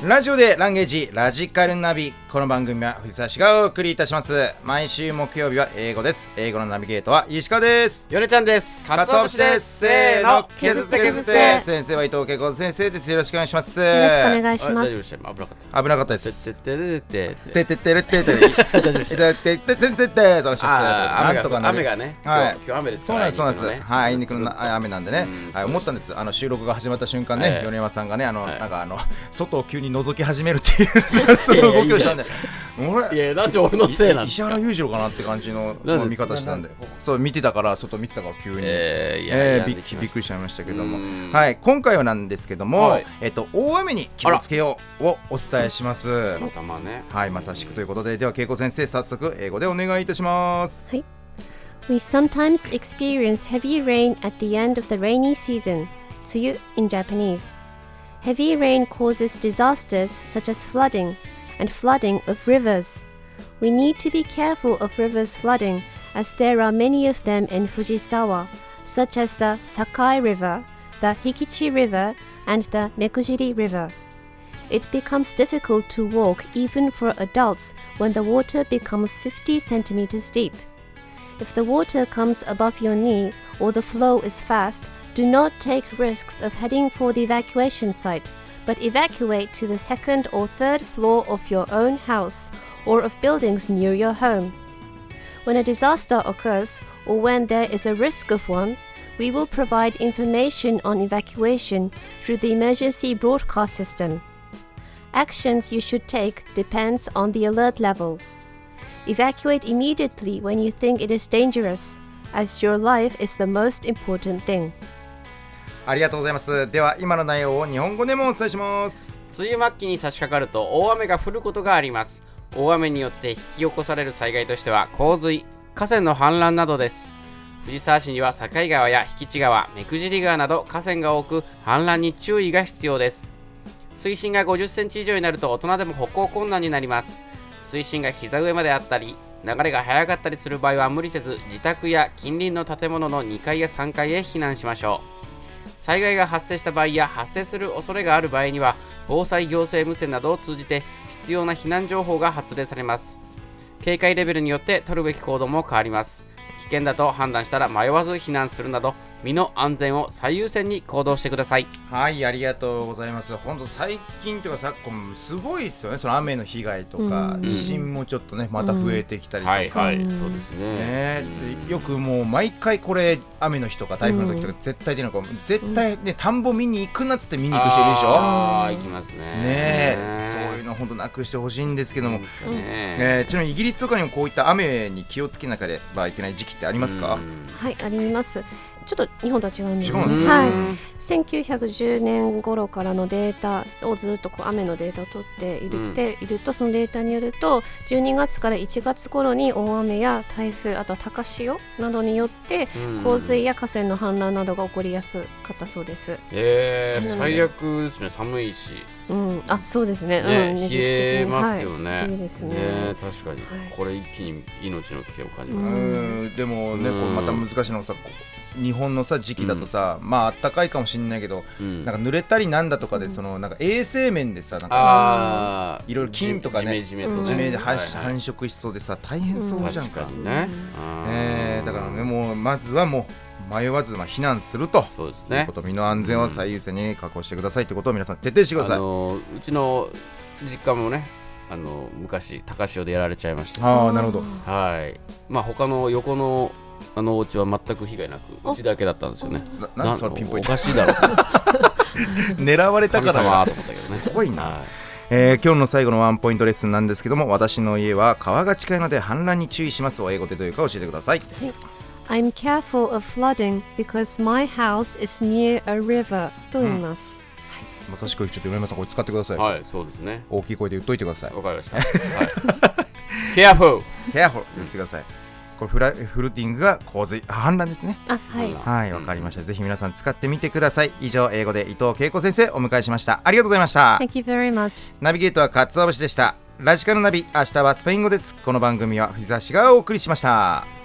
ラジオでランゲージラジカルナビ。この番組は藤沢市がお送りいたします。毎週木曜日は英語です。英語のナビゲートは石川です。 ヨネちゃんです。 かつお節です。せーの、削って削って。先生は伊藤恵子先生です。よろしくお願いします。 よろしくお願いします。 危なかったです。 てっててててれててれてててててそのします。なんとか雨がね、今日雨ですから。 そうなんです。はい、あいにくの雨なんでね。はい、思ったんです。収録が始まった瞬間ね、米山さんがね、なんか外を急に覗き始めるっていうその動きをしたんで、 いやなんで俺のせいなん石原裕次郎かなって感じの見方したんで、そう見てたから外見てたから急にびっくりしちゃいましたけども、はい、今回はなんですけども、大雨に気をつけようをお伝えします。はい、まさしくということで、では恵子先生、早速英語でお願いいたします。 はい。We sometimes experience heavy rain at the end of the rainy season. 梅雨 in Japanese.Heavy rain causes disasters such as flooding and flooding of rivers. We need to be careful of rivers flooding as there are many of them in Fujisawa, such as the Sakai River, the Hikichi River, and the Mekujiri River. It becomes difficult to walk even for adults when the water becomes 50 centimeters deep. If the water comes above your knee or the flow is fast,Do not take risks of heading for the evacuation site, but evacuate to the second or third floor of your own house or of buildings near your home. When a disaster occurs, or when there is a risk of one, we will provide information on evacuation through the emergency broadcast system. Actions you should take depends on the alert level. Evacuate immediately when you think it is dangerous, as your life is the most important thing. ありがとうございます。では今の内容を日本語でもお伝えします。 梅雨末期に差し掛かると大雨が降ることがあります。大雨によって引き起こされる災害としては洪水、河川の氾濫などです。藤沢市には境川や引地川、目久尻川など河川が多く、氾濫に注意が必要です。水深が50センチ以上になると大人でも歩行困難になります。水深が膝上まであったり流れが速かったりする場合は無理せず、自宅や近隣の建物の2階や3階へ避難しましょう。災害が発生した場合や発生する恐れがある場合には、防災行政無線などを通じて必要な避難情報が発令されます。警戒レベルによって取るべき行動も変わります。危険だと判断したら迷わず避難するなど、身の安全を最優先に行動してください。 はい、ありがとうございます。本当最近というか昨今すごいですよね。その雨の被害とか、地震もちょっとねまた増えてきたりとか、 はい、そうですね。 よくもう毎回これ雨の日とか台風の時とか絶対出るのか、絶対ね田んぼ見に行くなっつって見に行く人いるでしょ。 行きますね。 そういうの本当なくしてほしいんですけども、ちなみにイギリスとかにもこういった雨に気をつけなければいけない時期ってありますか？ はい、あります。ちょっと日本とは違うんですね。はい、1910年頃からのデータをずっとこう雨のデータを取っていると、そのデータによると12月から1月頃に大雨や台風、あとは高潮などによって洪水や河川の氾濫などが起こりやすかったそうです。 最悪ですね。寒いし、 そうですね。 冷えますよね。 冬ですね。 確かに、これ一気に命の危険を感じます。 でもね、これまた難しいのがさ、日本のさ時期だとさ、まあ暖かいかもしれないけど、なんか濡れたりなんだとかで、そのなんか衛生面でさ、なんかいろいろ菌とかね、地面で繁殖しそうでさ、大変そうじゃんか。 確かにね。 だからね、もうまずはもう迷わず避難すると。 そうですね。 身の安全を最優先に確保してくださいということを皆さん徹底してください。 うちの実家もね、昔高潮でやられちゃいました。 なるほど。 はい。まあ他の横のお家は全く被害なく、うちだけだったんですよね。 なんでそれピンポイント。 おかしいだろう。 狙われたからなと思ったけどね。 すごいな。今日の最後のワンポイントレッスンなんですけども、私の家は川が近いので氾濫に注意しますを英語でどういうか教えてください。 I'm careful of flooding because my house is near a river と言います。 まさしくちょっと米山さんこれ使ってください。 はい、そうですね。 大きい声で言っといてください。 わかりました。Careful 言ってください。これフルティングが洪水氾濫ですね。はい、わかりました。ぜひ皆さん使ってみてください。以上、英語で伊藤恵子先生お迎えしました。ありがとうございました。 Thank you very much。 ナビゲートは勝尾節でした。ラジカルナビ、明日はスペイン語です。この番組は藤沢市がお送りしました。